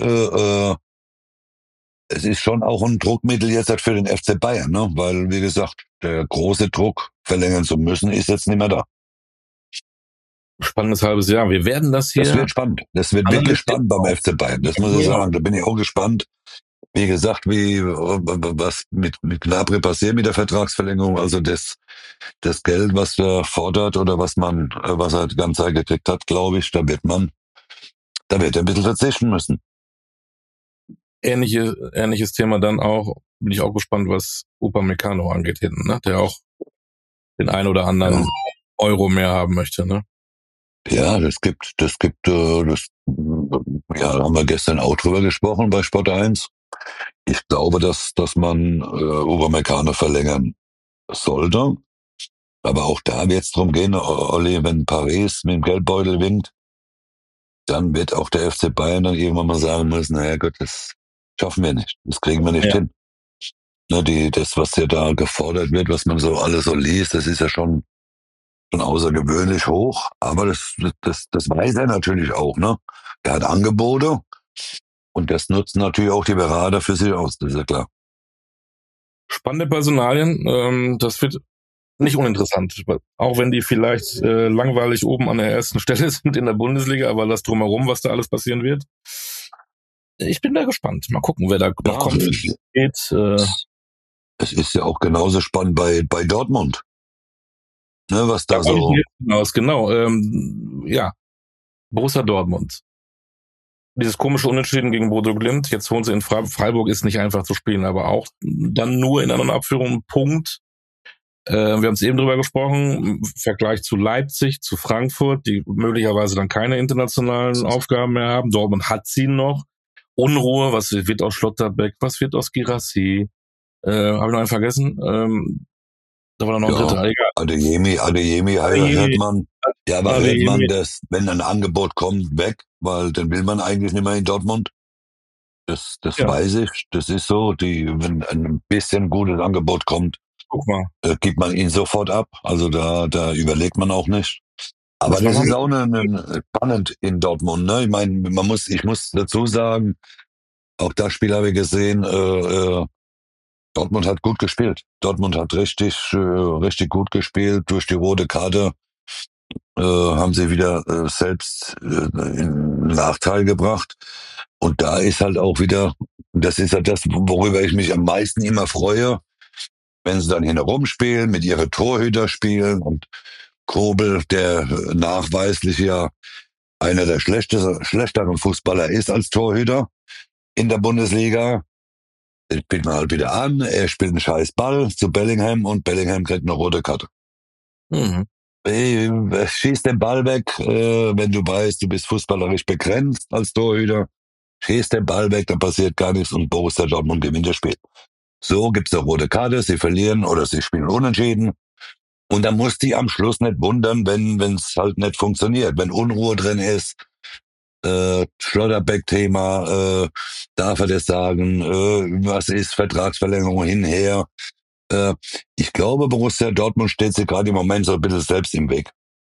Speaker 3: es ist schon auch ein Druckmittel jetzt halt für den FC Bayern, ne? Weil, wie gesagt, der große Druck, verlängern zu müssen, ist jetzt nicht mehr da.
Speaker 2: Spannendes halbes Jahr. Wir werden das
Speaker 3: Das
Speaker 2: hier
Speaker 3: wird spannend. Das wird wirklich
Speaker 2: analysieren.
Speaker 3: spannend beim FC Bayern. Das muss ich
Speaker 2: Ja,
Speaker 3: sagen. Da bin ich auch gespannt. Wie gesagt, was mit Gnabry passiert mit der Vertragsverlängerung. Also das Geld, was er fordert oder was er die ganze Zeit gekriegt hat, glaube ich, da wird er ein bisschen verzichten müssen.
Speaker 2: ähnliches Thema dann auch, bin ich auch gespannt, was Upamecano angeht hinten, ne? Der auch den ein oder
Speaker 3: Ja,
Speaker 2: anderen Euro mehr haben möchte, ne?
Speaker 3: ja, ja, da haben wir gestern auch drüber gesprochen bei Sport 1. Ich glaube, dass man Upamecano verlängern sollte. Aber auch da wird es drum gehen, Olli, wenn Paris mit dem Geldbeutel winkt, dann wird auch der FC Bayern dann irgendwann mal sagen müssen, naja Gott, das schaffen wir nicht. Das kriegen wir nicht
Speaker 2: Ja.
Speaker 3: hin. Ne, das, was ja da gefordert wird, was man so alles so liest, das ist ja schon außergewöhnlich hoch. Aber das weiß er natürlich auch, ne? Er hat Angebote und das nutzen natürlich auch die Berater für sich aus, das ist ja klar.
Speaker 2: Spannende Personalien, das wird nicht uninteressant. Auch wenn die vielleicht langweilig oben an der ersten Stelle sind in der Bundesliga, aber das drumherum, was da alles passieren wird. Ich bin da gespannt. Mal gucken, wer da noch kommt.
Speaker 3: Es ist ja auch genauso spannend bei Dortmund. Ne, was da so.
Speaker 2: Hinaus, genau. Ja, Borussia Dortmund. Dieses komische Unentschieden gegen Bodo Glimt. Jetzt holen sie in Freiburg, ist nicht einfach zu spielen, aber auch dann nur in einer Abführung Punkt. Wir haben es eben drüber gesprochen, im Vergleich zu Leipzig, zu Frankfurt, die möglicherweise dann keine internationalen Aufgaben mehr haben. Dortmund hat sie noch. Unruhe, was wird aus Schlotterbeck, was wird aus Girassi? Habe ich noch einen vergessen? Da war dann noch ein dritter. Egal.
Speaker 3: Adeyemi hört man. Ja, aber hört man das, wenn ein Angebot kommt, weg, weil dann will man eigentlich nicht mehr in Dortmund. Das weiß ich. Das ist so. Wenn ein bisschen gutes Angebot kommt, gibt man ihn sofort ab. Also da überlegt man auch nicht. Aber das ist auch spannend in Dortmund. Ne? Ich meine, ich muss dazu sagen, auch das Spiel habe ich gesehen, Dortmund hat gut gespielt. Dortmund hat richtig gut gespielt. Durch die rote Karte haben sie wieder selbst in Nachteil gebracht. Und da ist halt auch wieder, das ist halt das, worüber ich mich am meisten immer freue, wenn sie dann hinterum spielen, mit ihren Torhüter spielen und Kobel, der nachweislich ja einer der schlechteren Fußballer ist als Torhüter in der Bundesliga. Den spielt man halt wieder an, er spielt einen scheiß Ball zu Bellingham und Bellingham kriegt eine rote Karte.
Speaker 2: Mhm.
Speaker 3: Schieß den Ball weg, wenn du weißt, du bist fußballerisch begrenzt als Torhüter. Schieß den Ball weg, dann passiert gar nichts und Borussia Dortmund gewinnt das Spiel. So gibt's eine rote Karte, sie verlieren oder sie spielen unentschieden. Und dann muss die am Schluss nicht wundern, wenn es halt nicht funktioniert, wenn Unruhe drin ist. Schlotterbeck-Thema, darf er das sagen, was ist Vertragsverlängerung hinher. Ich glaube, Borussia Dortmund steht sich gerade im Moment so ein bisschen selbst im Weg.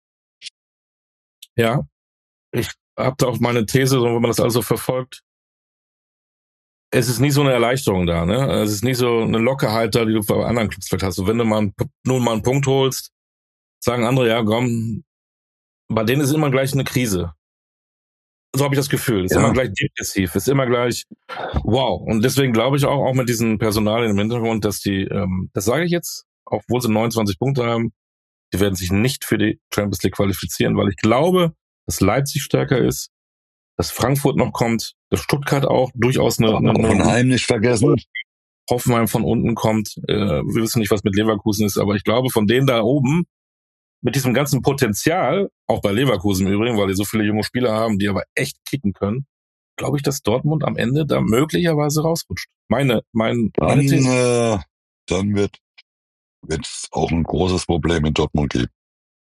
Speaker 2: Ja, ich habe da auch meine These, so, wenn man das also verfolgt, es ist nie so eine Erleichterung da, ne? Es ist nicht so eine Lockerheit da, die du bei anderen Clubs vielleicht hast. Und wenn du nun mal einen Punkt holst, sagen andere, ja, komm, bei denen ist immer gleich eine Krise. So habe ich das Gefühl. Ist immer gleich depressiv, ist immer gleich wow. Und deswegen glaube ich auch mit diesen Personalien im Hintergrund, dass die, das sage ich jetzt, obwohl sie 29 Punkte haben, die werden sich nicht für die Champions League qualifizieren, weil ich glaube, dass Leipzig stärker ist, dass Frankfurt noch kommt, dass Stuttgart auch durchaus eine
Speaker 3: Hoffenheim nicht vergessen.
Speaker 2: Hoffenheim von unten kommt. Wir wissen nicht, was mit Leverkusen ist, aber ich glaube, von denen da oben, mit diesem ganzen Potenzial, auch bei Leverkusen im Übrigen, weil die so viele junge Spieler haben, die aber echt kicken können, glaube ich, dass Dortmund am Ende da möglicherweise rausrutscht. Meine These.
Speaker 3: Dann wird es auch ein großes Problem in Dortmund geben.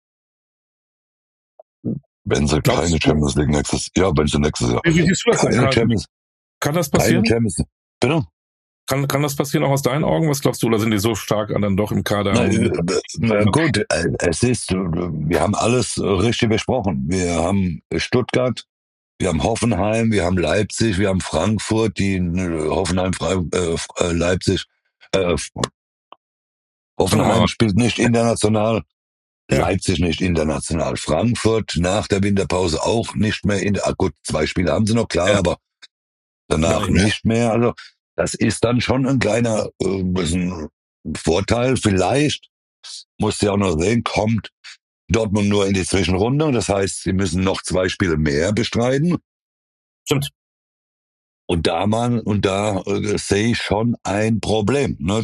Speaker 3: Wenn sie keine Champions League nächstes Jahr. Wie siehst du das denn?
Speaker 2: Kann das passieren?
Speaker 3: Bitte?
Speaker 2: Kann das passieren auch aus deinen Augen? Was glaubst du, oder sind die so stark dann doch im Kader?
Speaker 3: Gut, wir haben alles richtig besprochen. Wir haben Stuttgart, wir haben Hoffenheim, wir haben Leipzig, wir haben Frankfurt, Hoffenheim spielt nicht international. Ja. Leipzig nicht international. Frankfurt nach der Winterpause auch nicht mehr. Gut, 2 Spiele haben sie noch, klar, aber danach nicht mehr. Also das ist dann schon ein kleiner Vorteil. Vielleicht, musst du ja auch noch sehen, kommt Dortmund nur in die Zwischenrunde. Das heißt, sie müssen noch 2 Spiele mehr bestreiten.
Speaker 2: Stimmt.
Speaker 3: Und da sehe ich schon ein Problem. Ne?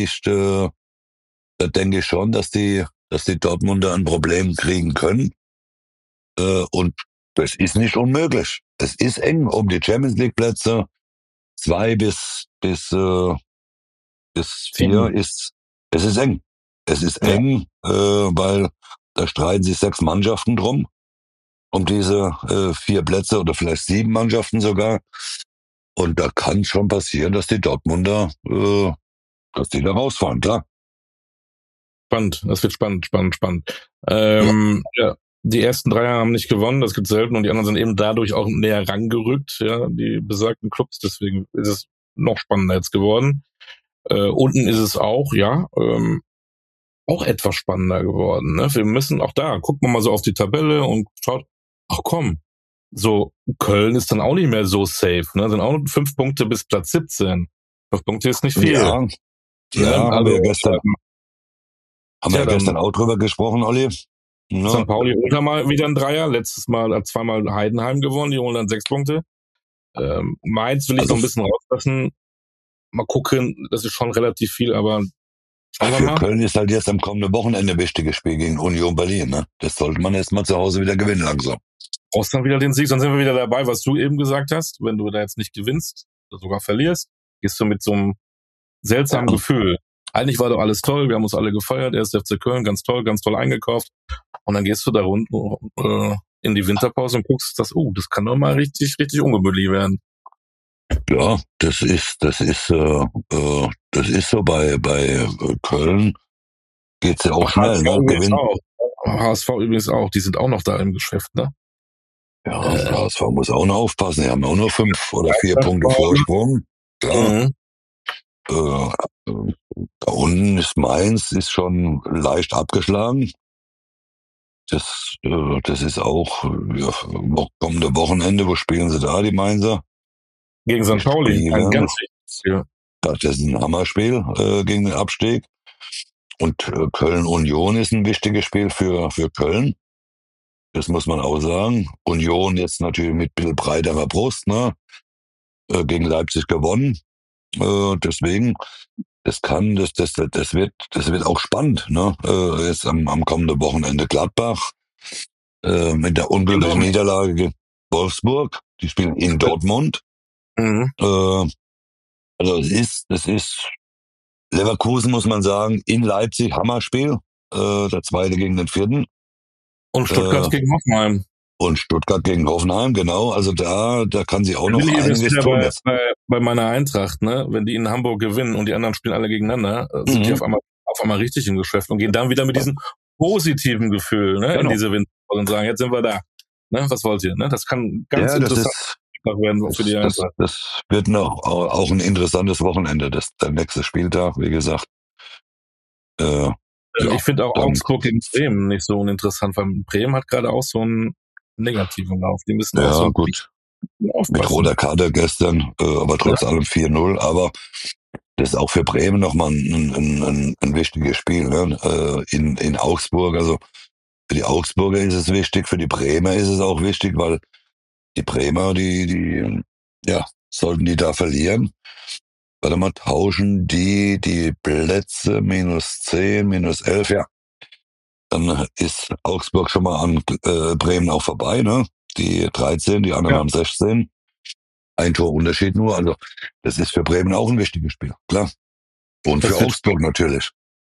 Speaker 3: Da denke ich schon, dass die Dortmunder ein Problem kriegen können. Und das ist nicht unmöglich. Es ist eng um die Champions League Plätze. 2 bis 4 es ist eng. Es ist
Speaker 2: Ja.
Speaker 3: eng, weil da streiten sich 6 Mannschaften drum, um diese 4 Plätze oder vielleicht 7 Mannschaften sogar. Und da kann schon passieren, dass die Dortmunder, dass die da rausfahren, klar.
Speaker 2: Spannend, das wird spannend.
Speaker 3: Ja,
Speaker 2: Ja, die ersten 3 haben nicht gewonnen, das gibt selten, und die anderen sind eben dadurch auch näher rangerückt, ja, die besagten Clubs, deswegen ist es noch spannender jetzt geworden. Unten ist es auch, ja, auch etwas spannender geworden. Ne? Wir müssen auch da, guckt man mal so auf die Tabelle und schaut, ach komm, so Köln ist dann auch nicht mehr so safe, ne? Sind auch 5 Punkte bis Platz 17. 5 Punkte ist nicht viel.
Speaker 3: ja,
Speaker 2: Ne?
Speaker 3: ja,
Speaker 2: Also,
Speaker 3: haben wir
Speaker 2: tja,
Speaker 3: ja
Speaker 2: dann
Speaker 3: gestern auch drüber gesprochen, Olli.
Speaker 2: St.
Speaker 3: Ne?
Speaker 2: Pauli holt da mal wieder ein Dreier. Letztes Mal hat zweimal Heidenheim gewonnen, die holen dann 6 Punkte. Mainz will ich noch
Speaker 3: Also
Speaker 2: ein bisschen rauslassen. Mal gucken, das ist schon relativ viel, aber schauen wir
Speaker 3: für
Speaker 2: mal.
Speaker 3: Köln ist halt jetzt am kommenden Wochenende ein wichtiges Spiel gegen Union Berlin. Ne? Das sollte man jetzt mal zu Hause wieder gewinnen langsam.
Speaker 2: Brauchst dann wieder den Sieg, sonst sind wir wieder dabei, was du eben gesagt hast. Wenn du da jetzt nicht gewinnst oder sogar verlierst, gehst du mit so einem seltsamen
Speaker 3: Ja,
Speaker 2: Gefühl. Eigentlich war doch alles toll, wir haben uns alle gefeiert, erst FC Köln, ganz toll eingekauft. Und dann gehst du da rund in die Winterpause und guckst, das kann doch mal richtig ungemütlich werden.
Speaker 3: ja, das ist so bei Köln geht's ja auch schnell,
Speaker 2: HSV
Speaker 3: ne?
Speaker 2: übrigens
Speaker 3: Gewinn.
Speaker 2: auch. HSV übrigens auch, die sind auch noch da im Geschäft, ne?
Speaker 3: Ja, HSV muss auch noch aufpassen. Die haben auch nur 5 oder 4 Punkte
Speaker 2: Meisterschaftsphase.
Speaker 3: Vorsprung. Klar.
Speaker 2: Mhm.
Speaker 3: Da unten ist Mainz ist schon leicht abgeschlagen. Das ist auch ja, kommende Wochenende. Wo spielen sie da, die Mainzer?
Speaker 2: Gegen
Speaker 3: Die
Speaker 2: St. Pauli, ein
Speaker 3: spielen,
Speaker 2: ganz wichtiges Spiel.
Speaker 3: das ist ein Hammerspiel gegen den Abstieg. Und Köln-Union ist ein wichtiges Spiel für Köln. Das muss man auch sagen. Union jetzt natürlich mit ein bisschen breiterer Brust, ne? Gegen Leipzig gewonnen. Deswegen, das wird auch spannend, ne? Jetzt am kommenden Wochenende Gladbach, mit der
Speaker 2: In
Speaker 3: ungültigen
Speaker 2: Dortmund.
Speaker 3: Niederlage gegen Wolfsburg. Die spielen in Dortmund.
Speaker 2: Mhm.
Speaker 3: Also es ist Leverkusen, muss man sagen, in Leipzig, Hammerspiel. Der zweite gegen den vierten.
Speaker 2: Und Stuttgart
Speaker 3: Äh,
Speaker 2: gegen Hoffenheim.
Speaker 3: und Stuttgart gegen Hoffenheim, genau. Also da kann sie auch
Speaker 2: Da bin
Speaker 3: noch
Speaker 2: ich übrigens
Speaker 3: einiges
Speaker 2: wieder
Speaker 3: tun jetzt.
Speaker 2: bei meiner Eintracht, ne? Wenn die in Hamburg gewinnen und die anderen spielen alle gegeneinander, sind die
Speaker 3: Mhm.
Speaker 2: auf einmal richtig im Geschäft und gehen dann wieder mit diesem positiven Gefühl, ne, in
Speaker 3: Genau.
Speaker 2: diese Winterpause und sagen, jetzt sind wir da. Ne, was wollt ihr? Ne? Das kann ganz
Speaker 3: Ja,
Speaker 2: interessant werden für die Eintracht.
Speaker 3: das wird noch auch ein interessantes Wochenende. Der nächste Spieltag, wie gesagt. Ja,
Speaker 2: Ich finde auch
Speaker 3: dann,
Speaker 2: Augsburg gegen Bremen nicht so uninteressant, weil Bremen hat gerade auch so einen negativen Lauf. Die müssen auch so
Speaker 3: ja,
Speaker 2: ein
Speaker 3: gut.
Speaker 2: bisschen
Speaker 3: Mit
Speaker 2: aufpassen.
Speaker 3: roter Karte gestern, aber trotz allem 4-0. Aber das ist auch für Bremen nochmal ein wichtiges Spiel, ne? In Augsburg. Also für die Augsburger ist es wichtig, für die Bremer ist es auch wichtig, weil die Bremer, ja, sollten die da verlieren. Warte mal, tauschen die Plätze -10, -11, ja. Dann ist Augsburg schon mal an Bremen auch vorbei, ne? Die 13, die anderen
Speaker 2: Ja,
Speaker 3: haben 16. Ein Torunterschied nur. Also das ist für Bremen auch ein wichtiges Spiel, klar. Und für
Speaker 2: das wird,
Speaker 3: Augsburg natürlich.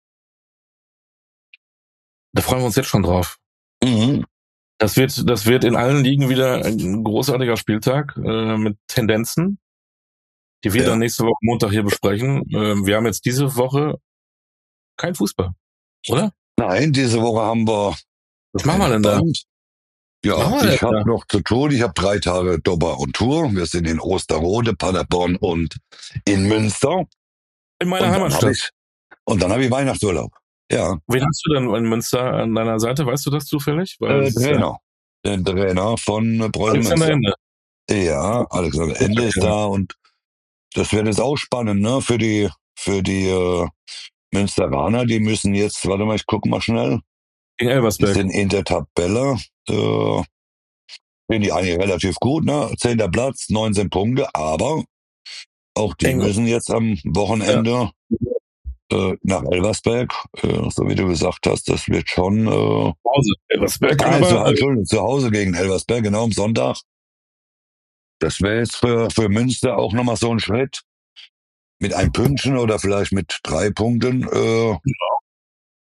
Speaker 2: da freuen wir uns jetzt schon drauf.
Speaker 3: Mhm.
Speaker 2: Das wird in allen Ligen wieder ein großartiger Spieltag mit Tendenzen, die wir
Speaker 3: Ja.
Speaker 2: dann nächste Woche Montag hier besprechen. Wir haben jetzt diese Woche kein Fußball, oder?
Speaker 3: Nein, diese Woche haben wir
Speaker 2: Was machen wir denn da?
Speaker 3: entspannt.
Speaker 2: Was
Speaker 3: Ja,
Speaker 2: machen wir denn
Speaker 3: ich habe
Speaker 2: da?
Speaker 3: noch zu tun. Ich habe 3 Tage Dobber und Tour. Wir sind in Osterode, Paderborn und in Münster.
Speaker 2: In meiner
Speaker 3: Und dann habe
Speaker 2: Heimatstadt.
Speaker 3: ich Weihnachtsurlaub. Ja,
Speaker 2: Wen hast du denn in Münster an deiner Seite? Weißt du das zufällig? Weil das ist ja
Speaker 3: Trainer. Den Trainer von Preußen
Speaker 2: Alexander
Speaker 3: Münster.
Speaker 2: Ende.
Speaker 3: Ja, Alexander Ende ist da und das wird jetzt auch spannend, ne? Für die Münsteraner, die müssen jetzt, warte mal, ich gucke mal schnell.
Speaker 2: Gegen
Speaker 3: Die
Speaker 2: Elversberg.
Speaker 3: sind in der Tabelle, sind die eigentlich relativ gut, ne? 10. Platz, 19 Punkte, aber auch die
Speaker 2: Eng.
Speaker 3: müssen jetzt am
Speaker 2: Ja.
Speaker 3: Wochenende nach Elversberg, so wie du gesagt hast, das wird schon
Speaker 2: Pause. Elversberg,
Speaker 3: nein,
Speaker 2: aber
Speaker 3: Entschuldigung, zu Hause gegen Elversberg, genau am Sonntag. Das wäre jetzt für Münster auch nochmal so ein Schritt mit einem Pünktchen oder vielleicht mit 3 Punkten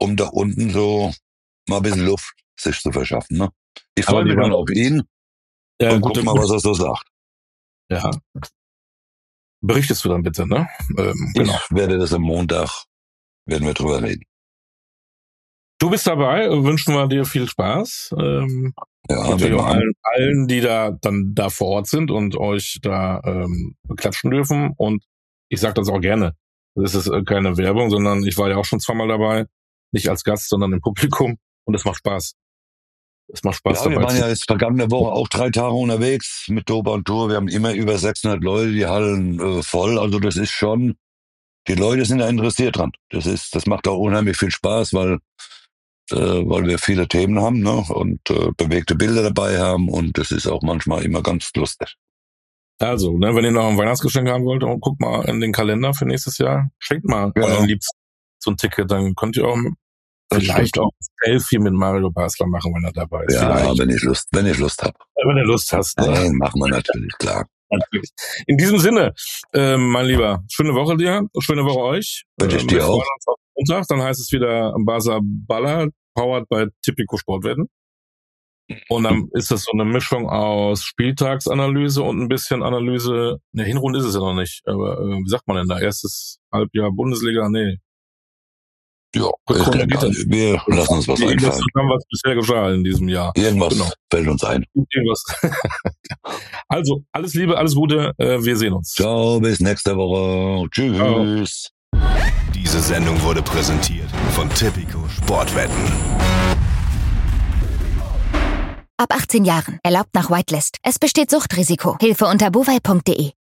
Speaker 3: um da unten so mal ein bisschen Luft sich zu verschaffen. Ne? Ich freue mich mal auf ihn und guck mal, was er so sagt.
Speaker 2: Ja. Berichtest du dann bitte, ne?
Speaker 3: Genau. Ich werde das am Montag, werden wir drüber reden.
Speaker 2: Du bist dabei, wünschen wir dir viel Spaß. Natürlich auch allen, die da vor Ort sind und euch da klatschen dürfen. Und ich sage das auch gerne. Das ist keine Werbung, sondern ich war ja auch schon zweimal dabei. Nicht als Gast, sondern im Publikum. Und es macht Spaß. Es macht Spaß dabei.
Speaker 3: Wir waren ja jetzt vergangene Woche auch 3 Tage unterwegs mit Dober und Tour. Wir haben immer über 600 Leute, die Hallen voll. Also das ist schon, die Leute sind da interessiert dran. Das macht auch unheimlich viel Spaß, weil wir viele Themen haben, ne? Und bewegte Bilder dabei haben. Und das ist auch manchmal immer ganz lustig.
Speaker 2: Also, ne, wenn ihr noch ein Weihnachtsgeschenk haben wollt, guckt mal in den Kalender für nächstes Jahr. Schenkt mal euren Liebsten so ein Ticket, dann könnt ihr auch vielleicht auch ein Selfie mit Mario Basler machen, wenn er dabei ist.
Speaker 3: Ja, wenn ich Lust habe.
Speaker 2: Wenn du Lust hast. Ne?
Speaker 3: Nein, machen wir natürlich, klar.
Speaker 2: Natürlich. In diesem Sinne, mein Lieber, schöne Woche dir, schöne Woche euch.
Speaker 3: Wünsche ich dir auch.
Speaker 2: Uns auf Montag, dann heißt es wieder Basler Baller, powered by Tipico Sportwetten. Und dann ist das so eine Mischung aus Spieltagsanalyse und ein bisschen Analyse. Ne, Hinrunde ist es ja noch nicht. Aber wie sagt man denn da? Erstes Halbjahr Bundesliga? Nee.
Speaker 3: Ja, wir lassen uns was einfallen.
Speaker 2: Was bisher geschah in diesem Jahr.
Speaker 3: Irgendwas fällt uns ein.
Speaker 2: Irgendwas. Also, alles Liebe, alles Gute. Wir sehen uns.
Speaker 3: Ciao, bis nächste Woche. Tschüss.
Speaker 1: Ciao. Diese Sendung wurde präsentiert von Tipico Sportwetten.
Speaker 4: Ab 18 Jahren. Erlaubt nach Whitelist. Es besteht Suchtrisiko. Hilfe unter bovai.de.